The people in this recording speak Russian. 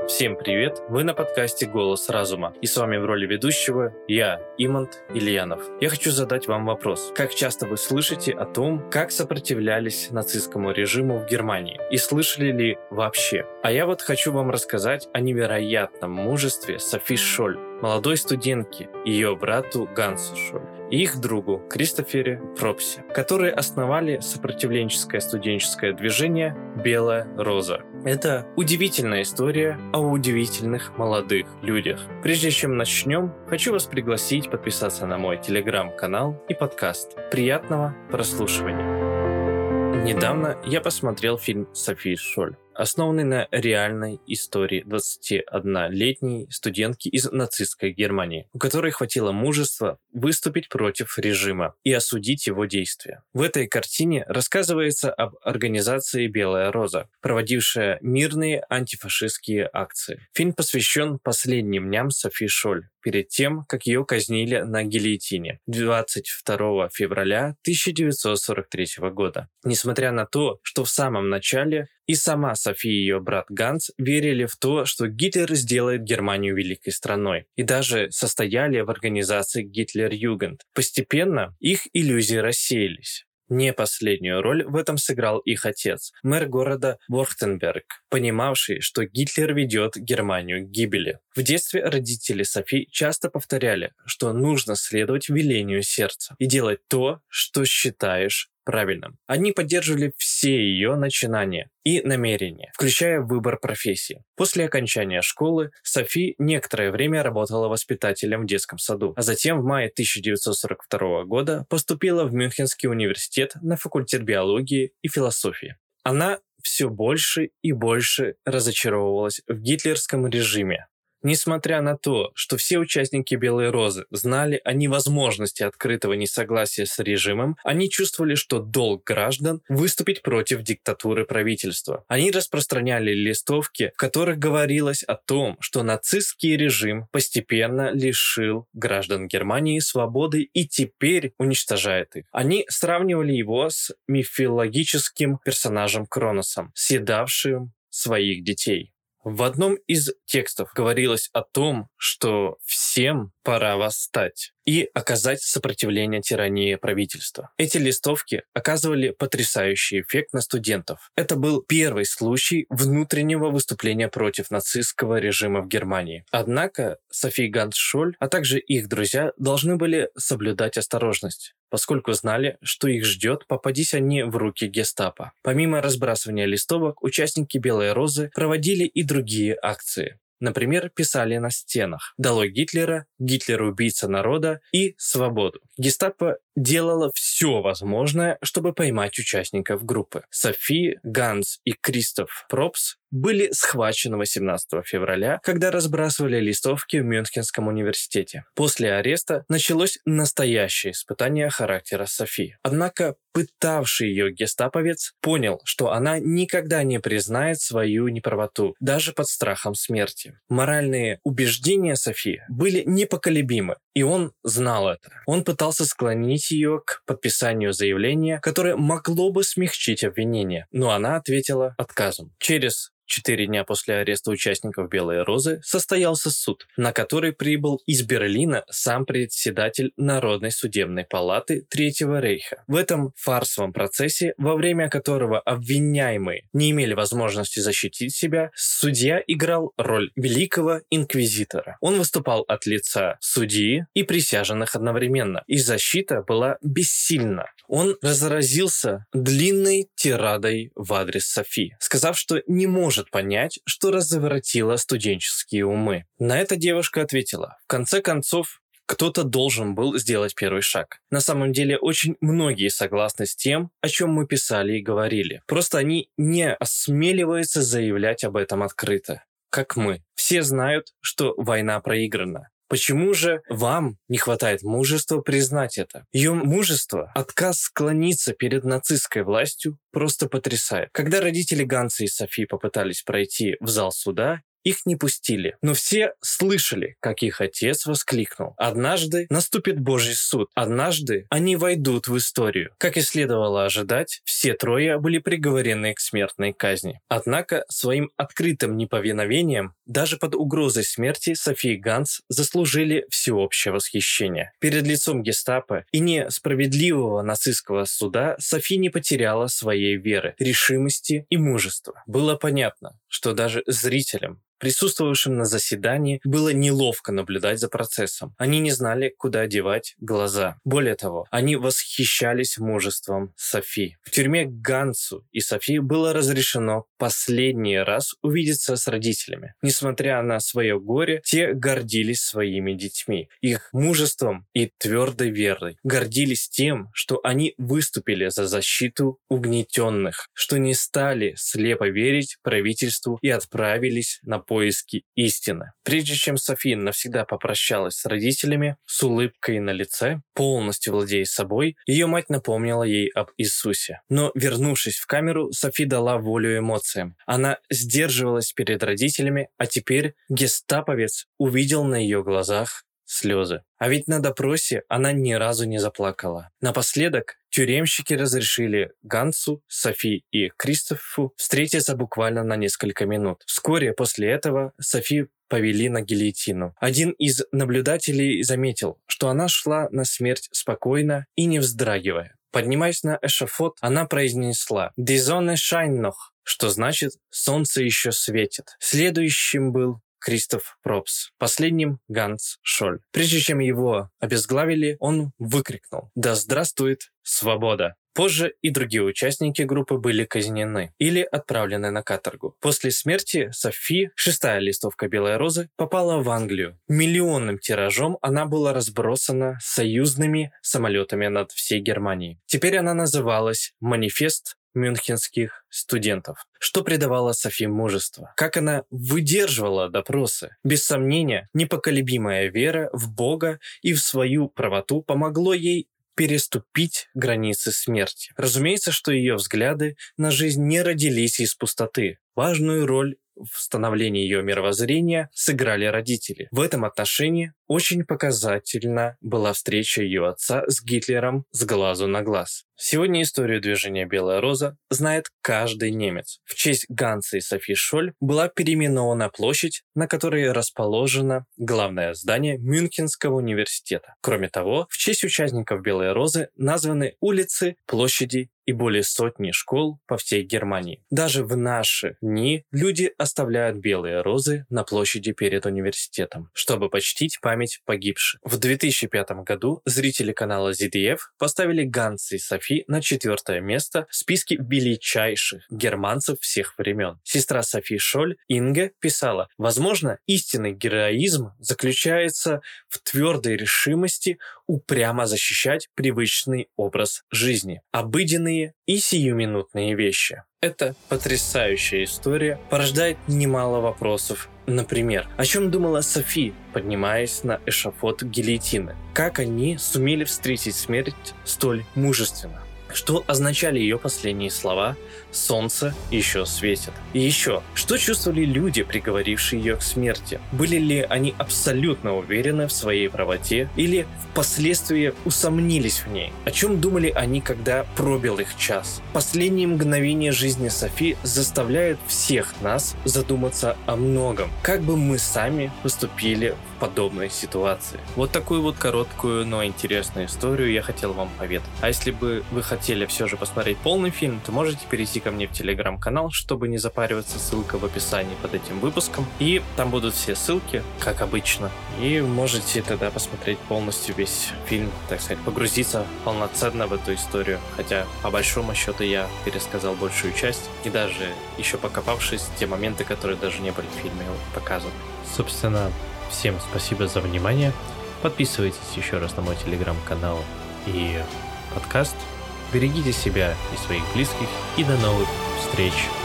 Всем привет! Вы на подкасте «Голос разума». И с вами в роли ведущего я, Имант Ильянов. Я хочу задать вам вопрос. Как часто вы слышите о том, как сопротивлялись нацистскому режиму в Германии? И слышали ли вообще? А я хочу вам рассказать о невероятном мужестве Софи Шоль, молодой студентки, ее брату Гансу Шоль и их другу Кристофере Пропсе, которые основали сопротивленческое студенческое движение «Белая роза». Это удивительная история о удивительных молодых людях. Прежде чем начнем, хочу вас пригласить подписаться на мой телеграм-канал и подкаст. Приятного прослушивания! Недавно я посмотрел фильм «Софи Шоль», основанный на реальной истории 21-летней студентки из нацистской Германии, у которой хватило мужества выступить против режима и осудить его действия. В этой картине рассказывается об организации «Белая роза», проводившая мирные антифашистские акции. Фильм посвящен последним дням Софи Шоль, перед тем, как ее казнили на гильотине 22 февраля 1943 года. Несмотря на то, что в самом начале и сама Софи и ее брат Ганс верили в то, что Гитлер сделает Германию великой страной, и даже состояли в организации Гитлер-Югенд. Постепенно их иллюзии рассеялись. Не последнюю роль в этом сыграл их отец, мэр города Вюртемберг, понимавший, что Гитлер ведет Германию к гибели. В детстве родители Софи часто повторяли, что нужно следовать велению сердца и делать то, что считаешь правильным. Они поддерживали все ее начинания и намерения, включая выбор профессии. После окончания школы Софи некоторое время работала воспитателем в детском саду, а затем в мае 1942 года поступила в Мюнхенский университет на факультет биологии и философии. Она все больше и больше разочаровывалась в гитлерском режиме. Несмотря на то, что все участники «Белой розы» знали о невозможности открытого несогласия с режимом, они чувствовали, что долг граждан выступить против диктатуры правительства. Они распространяли листовки, в которых говорилось о том, что нацистский режим постепенно лишил граждан Германии свободы и теперь уничтожает их. Они сравнивали его с мифологическим персонажем Кроносом, съедавшим своих детей. В одном из текстов говорилось о том, что всем пора восстать и оказать сопротивление тирании правительства. Эти листовки оказывали потрясающий эффект на студентов. Это был первый случай внутреннего выступления против нацистского режима в Германии. Однако Софи Ганс Шоль, а также их друзья должны были соблюдать осторожность, поскольку знали, что их ждет, попадись они в руки гестапо. Помимо разбрасывания листовок, участники «Белой розы» проводили и другие акции. Например, писали на стенах «Долой Гитлера», «Гитлер убийца народа» и «Свободу». Гестапо делало все возможное, чтобы поймать участников группы. Софи, Ганс и Кристоф Пропс были схвачены 18 февраля, когда разбрасывали листовки в Мюнхенском университете. После ареста началось настоящее испытание характера Софи. Однако пытавший ее гестаповец понял, что она никогда не признает свою неправоту, даже под страхом смерти. Моральные убеждения Софи были непоколебимы, и он знал это. Он пытался склонить ее к подписанию заявления, которое могло бы смягчить обвинение, но она ответила отказом. Через 4 дня после ареста участников «Белой розы» состоялся суд, на который прибыл из Берлина сам председатель Народной судебной палаты Третьего рейха. В этом фарсовом процессе, во время которого обвиняемые не имели возможности защитить себя, судья играл роль великого инквизитора. Он выступал от лица судьи и присяжных одновременно, и защита была бессильна. Он разразился длинной тирадой в адрес Софи, сказав, что не может понять, что разворотило студенческие умы. На это девушка ответила: в конце концов, кто-то должен был сделать первый шаг. На самом деле, очень многие согласны с тем, о чем мы писали и говорили. Просто они не осмеливаются заявлять об этом открыто, как мы. Все знают, что война проиграна. Почему же вам не хватает мужества признать это? Ее мужество, отказ склониться перед нацистской властью просто потрясает. Когда родители Ганса и Софи попытались пройти в зал суда, их не пустили. Но все слышали, как их отец воскликнул: «Однажды наступит Божий суд. Однажды они войдут в историю». Как и следовало ожидать, все трое были приговорены к смертной казни. Однако своим открытым неповиновением Даже под угрозой смерти Софи и Ганс заслужили всеобщее восхищение. Перед лицом гестапо и несправедливого нацистского суда Софи не потеряла своей веры, решимости и мужества. Было понятно, что даже зрителям, присутствовавшим на заседании, было неловко наблюдать за процессом. Они не знали, куда девать глаза. Более того, они восхищались мужеством Софи. В тюрьме Гансу и Софи было разрешено последний раз увидеться с родителями. Несмотря на свое горе, те гордились своими детьми, их мужеством и твердой верой. Гордились тем, что они выступили за защиту угнетенных, что не стали слепо верить правительству и отправились на поиски истины. Прежде чем Софи навсегда попрощалась с родителями, с улыбкой на лице, полностью владея собой, ее мать напомнила ей об Иисусе. Но, вернувшись в камеру, Софи дала волю эмоциям. Она сдерживалась перед родителями, а теперь гестаповец увидел на ее глазах слезы. А ведь на допросе она ни разу не заплакала. Напоследок тюремщики разрешили Гансу, Софи и Кристофу встретиться буквально на несколько минут. Вскоре после этого Софи повели на гильотину. Один из наблюдателей заметил, что она шла на смерть спокойно и не вздрагивая. Поднимаясь на эшафот, она произнесла «Die Sonne scheint noch», что значит «солнце еще светит». Следующим был Кристоф Пробс, последним Ганс Шоль. Прежде чем его обезглавили, он выкрикнул «Да здравствует свобода!». Позже и другие участники группы были казнены или отправлены на каторгу. После смерти Софи 6-я листовка «Белой розы» попала в Англию. Миллионным тиражом она была разбросана союзными самолетами над всей Германией. Теперь она называлась «Манифест мюнхенских студентов», что придавало Софи мужество. Как она выдерживала допросы. Без сомнения, непоколебимая вера в Бога и в свою правоту помогло ей переступить границы смерти. Разумеется, что ее взгляды на жизнь не родились из пустоты. Важную роль в становлении ее мировоззрения сыграли родители. В этом отношении очень показательна была встреча ее отца с Гитлером с глазу на глаз. Сегодня историю движения «Белая роза» знает каждый немец. В честь Ганса и Софи Шоль была переименована площадь, на которой расположено главное здание Мюнхенского университета. Кроме того, в честь участников «Белой розы» названы улицы, площади и более сотни школ по всей Германии. Даже в наши дни люди оставляют белые розы на площади перед университетом, чтобы почтить память погибших. В 2005 году зрители канала ZDF поставили Ганса и Софи на 4-е место в списке величайших германцев всех времен. Сестра Софи Шоль, Инге, писала: «Возможно, истинный героизм заключается в твердой решимости упрямо защищать привычный образ жизни, обыденные и сиюминутные вещи». Эта потрясающая история порождает немало вопросов. Например, о чем думала Софи, поднимаясь на эшафот гильотины? Как они сумели встретить смерть столь мужественно? Что означали ее последние слова «Солнце еще светит»? И еще, что чувствовали люди, приговорившие ее к смерти? Были ли они абсолютно уверены в своей правоте или впоследствии усомнились в ней? О чем думали они, когда пробил их час? Последние мгновения жизни Софи заставляют всех нас задуматься о многом. Как бы мы сами поступили в подобной ситуации? Вот такую вот короткую, но интересную историю я хотел вам поведать. А если бы вы хотели все же посмотреть полный фильм, то можете перейти ко мне в телеграм-канал, чтобы не запариваться, ссылка в описании под этим выпуском. И там будут все ссылки, как обычно. И можете тогда посмотреть полностью весь фильм, так сказать, погрузиться полноценно в эту историю. Хотя, по большому счету, я пересказал большую часть. И даже еще покопавшись, те моменты, которые даже не были в фильме показаны. Собственно, всем спасибо за внимание. Подписывайтесь еще раз на мой телеграм-канал и подкаст. Берегите себя и своих близких. И до новых встреч!